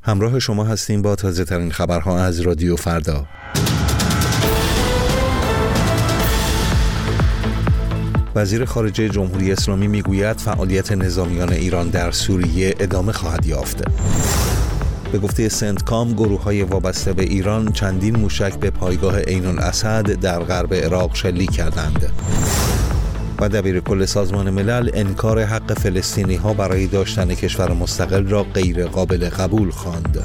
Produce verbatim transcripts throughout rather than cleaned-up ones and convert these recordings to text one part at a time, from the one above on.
همراه شما هستیم با تازه ترین خبرها از رادیو فردا. وزیر خارجه جمهوری اسلامی میگوید فعالیت نظامیان ایران در سوریه ادامه خواهد یافت. به گفته سنتکام، گروه‌های وابسته به ایران چندین موشک به پایگاه عین الاسد در غرب عراق شلیک کردند. و دبیرکل سازمان ملل انکار حق فلسطینی‌ها برای داشتن کشور مستقل را غیر قابل قبول خواند.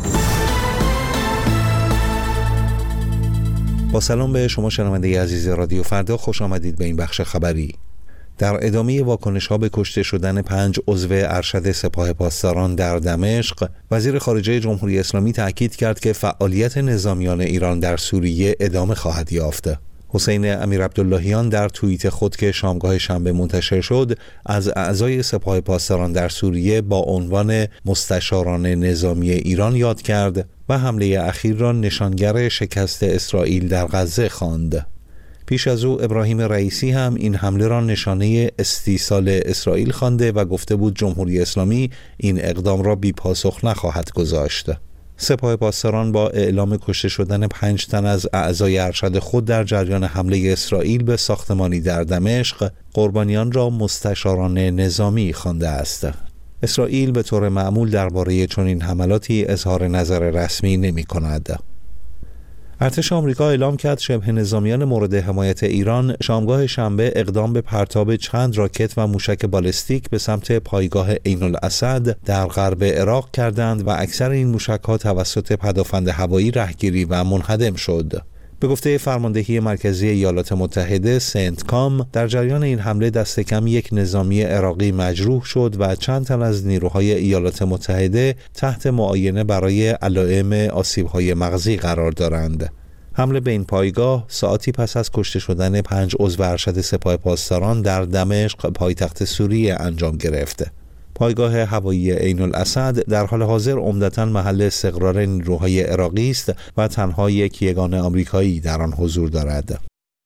با سلام به شما شنونده عزیز رادیو فردا، خوش آمدید به این بخش خبری. در ادامه واکنش‌ها به کشته شدن پنج عضو ارشد سپاه پاسداران در دمشق، وزیر خارجه جمهوری اسلامی تأکید کرد که فعالیت نظامیان ایران در سوریه ادامه خواهد یافت. حسین امیرعبداللهیان در توییت خود که شامگاه شنبه منتشر شد، از اعضای سپاه پاسداران در سوریه با عنوان مستشاران نظامی ایران یاد کرد و حمله اخیر را نشانگر شکست اسرائیل در غزه خواند. پیش از او ابراهیم رئیسی هم این حمله را نشانه استیصال اسرائیل خوانده و گفته بود جمهوری اسلامی این اقدام را بی پاسخ نخواهد گذاشت. سپاه پاسداران با اعلام کشته شدن پنج تن از اعضای ارشد خود در جریان حمله اسرائیل به ساختمانی در دمشق، قربانیان را مستشاران نظامی خوانده است. اسرائیل به طور معمول درباره چنین حملاتی اظهار نظر رسمی نمی‌کند. ارتش آمریکا اعلام کرد شبه نظامیان مورد حمایت ایران شامگاه شنبه اقدام به پرتاب چند راکت و موشک بالستیک به سمت پایگاه عین الاسد در غرب عراق کردند و اکثر این موشک‌ها توسط پدافند هوایی رهگیری و منهدم شد. به گفته فرماندهی مرکزی ایالات متحده سنتکام، در جریان این حمله دست کم یک نظامی عراقی مجروح شد و چند تن از نیروهای ایالات متحده تحت معاینه برای علائم آسیب‌های مغزی قرار دارند. حمله به این پایگاه ساعتی پس از کشته شدن پنج عضو ارشد سپاه پاسداران در دمشق پایتخت سوریه انجام گرفت. پایگاه هوایی عین الاسد در حال حاضر عمدتاً محل استقرار نیروهای عراقی است و تنها یک یگان آمریکایی در آن حضور دارد.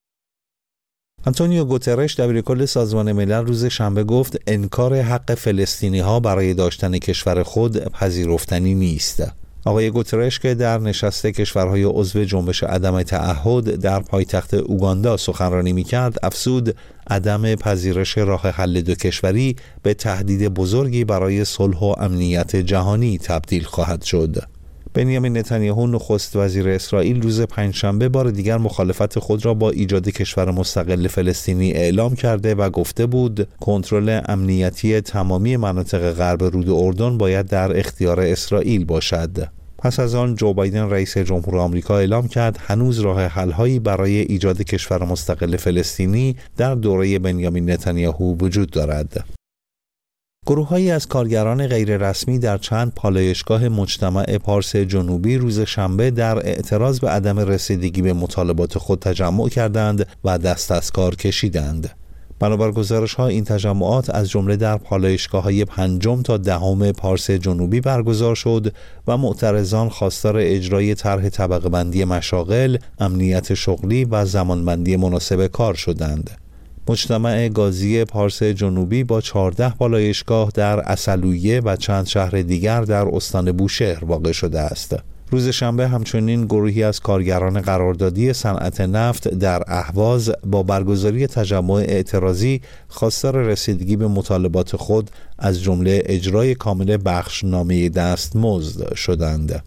آنتونیو گوترش دبیرکل سازمان ملل روز شنبه گفت انکار حق فلسطینی‌ها برای داشتن کشور خود پذیرفتنی نیست. آقای گوترش که در نشست کشورهای عضو جنبش عدم تعهد در پایتخت اوگاندا سخنرانی می‌کرد، افزود عدم پذیرش راه حل دو کشوری به تهدید بزرگی برای صلح و امنیت جهانی تبدیل خواهد شد. بنیامین نتانیاهو نخست وزیر اسرائیل روز پنجشنبه بار دیگر مخالفت خود را با ایجاد کشور مستقل فلسطینی اعلام کرده و گفته بود کنترل امنیتی تمامی مناطق غرب رود اردن باید در اختیار اسرائیل باشد. پس از آن جو بایدن رئیس جمهور آمریکا اعلام کرد هنوز راه حل‌هایی برای ایجاد کشور مستقل فلسطینی در دوره بنیامین نتانیاهو وجود دارد. گروه‌هایی از کارگران غیررسمی در چند پالایشگاه مجتمع پارس جنوبی روز شنبه در اعتراض به عدم رسیدگی به مطالبات خود تجمع کردند و دست از کار کشیدند. بنابر گزارش‌ها این تجمعات از جمله در پالایشگاه‌های پنجم تا دهم پارس جنوبی برگزار شد و معترضان خواستار اجرای طرح طبقه بندی مشاغل، امنیت شغلی و زمانبندی مناسب کار شدند. مجتمع گازی پارس جنوبی با چهارده پالایشگاه در عسلویه و چند شهر دیگر در استان بوشهر واقع شده است. روز شنبه همچنین گروهی از کارگران قراردادی صنعت نفت در اهواز با برگزاری تجمع اعتراضی خواستار رسیدگی به مطالبات خود از جمله اجرای کامل بخشنامه دستمزد شدند.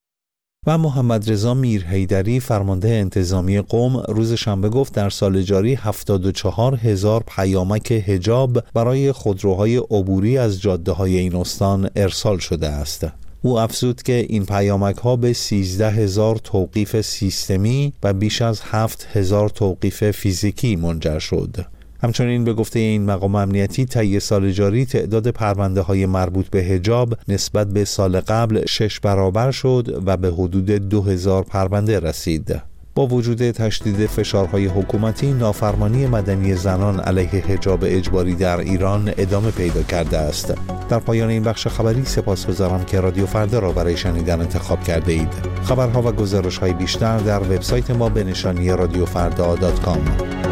و محمد رضا میرحیدری فرمانده انتظامی قم روز شنبه گفت در سال جاری هفتاد و چهار هزار پیامک حجاب برای خودروهای عبوری از جاده‌های این استان ارسال شده است. او افزود که این پیامک ها به سیزده هزار توقیف سیستمی و بیش از هفت هزار توقیف فیزیکی منجر شد. همچنین به گفته این مقام امنیتی طی سال جاری تعداد پرونده های مربوط به حجاب نسبت به سال قبل شش برابر شد و به حدود دو هزار پرونده رسید. با وجود تشدید فشارهای حکومتی، نافرمانی مدنی زنان علیه حجاب اجباری در ایران ادامه پیدا کرده است. در پایان این بخش خبری سپاسگزارم که رادیو فردا را برای شنیدن انتخاب کرده اید. خبرها و گزارش‌های بیشتر در وبسایت ما به نشانی رادیو فردا دات کام.